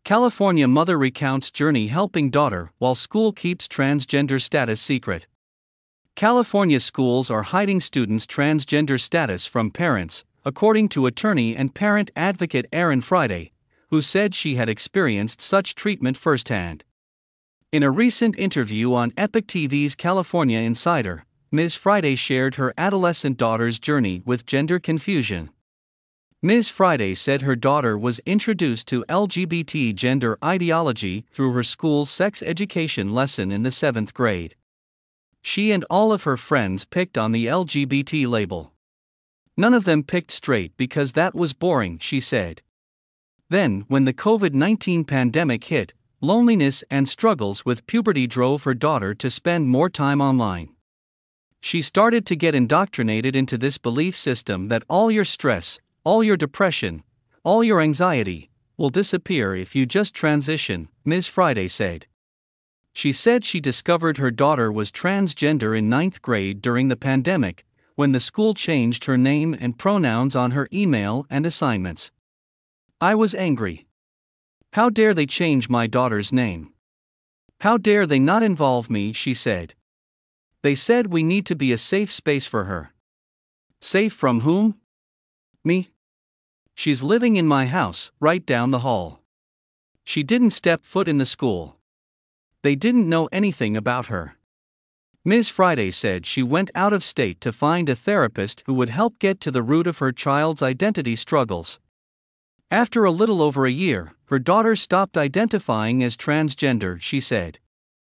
California mother recounts journey helping daughter while school keeps transgender status secret. California schools are hiding students' transgender status from parents, according to attorney and parent advocate Erin Friday, who said she had experienced such treatment firsthand. In a recent interview on Epic TV's California Insider, Ms. Friday shared her adolescent daughter's journey with gender confusion. Ms. Friday said her daughter was introduced to LGBT gender ideology through her school's sex education lesson in the 7th grade. She and all of her friends picked on the LGBT label. None of them picked straight because that was boring, she said. Then, when the COVID-19 pandemic hit, loneliness and struggles with puberty drove her daughter to spend more time online. She started to get indoctrinated into this belief system that all your stress, all your depression, all your anxiety, will disappear if you just transition, Ms. Friday said. She said she discovered her daughter was transgender in 9th grade during the pandemic, when the school changed her name and pronouns on her email and assignments. I was angry. How dare they change my daughter's name? How dare they not involve me, she said. They said we need to be a safe space for her. Safe from whom? Me? She's living in my house, right down the hall. She didn't step foot in the school. They didn't know anything about her. Ms. Friday said she went out of state to find a therapist who would help get to the root of her child's identity struggles. After a little over a year, her daughter stopped identifying as transgender, she said.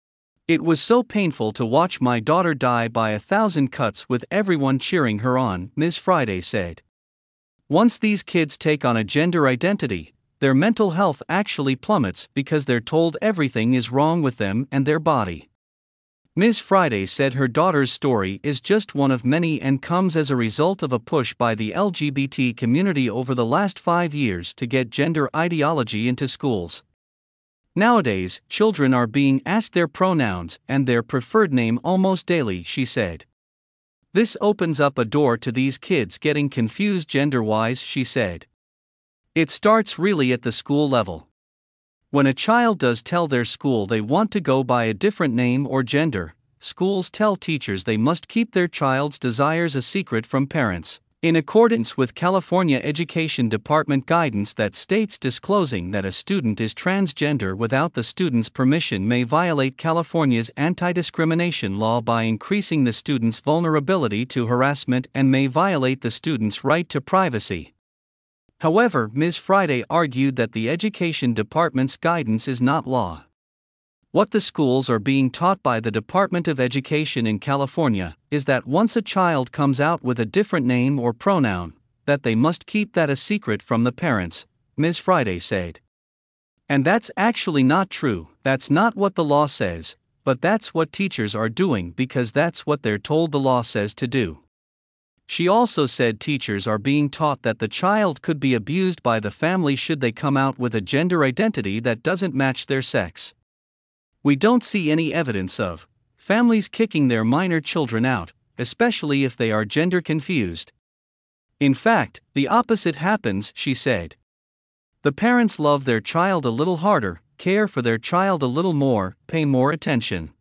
It was so painful to watch my daughter die by 1,000 cuts with everyone cheering her on, Ms. Friday said. Once these kids take on a gender identity, their mental health actually plummets because they're told everything is wrong with them and their body. Ms. Friday said her daughter's story is just one of many and comes as a result of a push by the LGBT community over the last 5 years to get gender ideology into schools. Nowadays, children are being asked their pronouns and their preferred name almost daily, she said. This opens up a door to these kids getting confused gender-wise, she said. It starts really at the school level. When a child does tell their school they want to go by a different name or gender, schools tell teachers they must keep their child's desires a secret from parents, in accordance with California Education Department guidance that states disclosing that a student is transgender without the student's permission may violate California's anti-discrimination law by increasing the student's vulnerability to harassment and may violate the student's right to privacy. However, Ms. Friday argued that the Education Department's guidance is not law. What the schools are being taught by the Department of Education in California is that once a child comes out with a different name or pronoun, that they must keep that a secret from the parents, Ms. Friday said. And that's actually not true, that's not what the law says, but that's what teachers are doing because that's what they're told the law says to do. She also said teachers are being taught that the child could be abused by the family should they come out with a gender identity that doesn't match their sex. We don't see any evidence of families kicking their minor children out, especially if they are gender confused. In fact, the opposite happens, she said. The parents love their child a little harder, care for their child a little more, pay more attention.